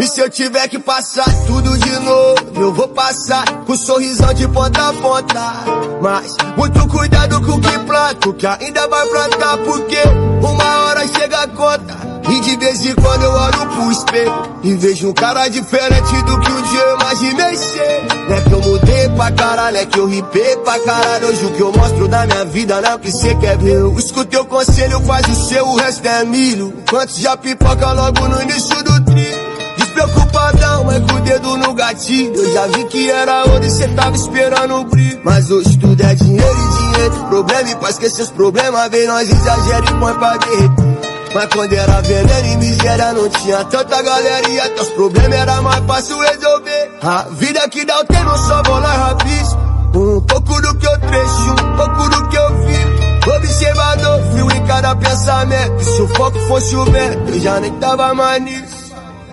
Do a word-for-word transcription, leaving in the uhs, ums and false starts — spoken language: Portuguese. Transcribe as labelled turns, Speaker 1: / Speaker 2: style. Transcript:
Speaker 1: E se eu tiver que passar tudo de novo, eu vou passar com um sorrisão de ponta a ponta. Mas muito cuidado com o que planto, que ainda vai plantar, porque uma hora chega a conta. E de vez em quando eu olho pro espelho e vejo um cara diferente do que um dia eu imaginei ser. Não é que eu mudei pra caralho, é que eu ripei pra caralho. Hoje o que eu mostro da minha vida não é o que cê quer ver. Eu escuto teu conselho, faz o seu, o resto é milho. Enquanto já pipoca logo no início do trilho. Despreocupadão, mas com o dedo no gatilho. Eu já vi que era onde cê tava esperando um brilho. Mas hoje tudo é dinheiro e dinheiro. Problema e pra esquecer os problemas, vem nós exagera e põe pra derreter. Mas quando era veneno e miséria não tinha tanta galera e até os problemas era mais fácil resolver. A vida que dá o tempo só vou lá rapidinho. Um pouco do que eu trecho, um pouco do que eu vivo. Observador, frio em cada pensamento. Se o foco fosse o vento, eu já nem tava mais nisso.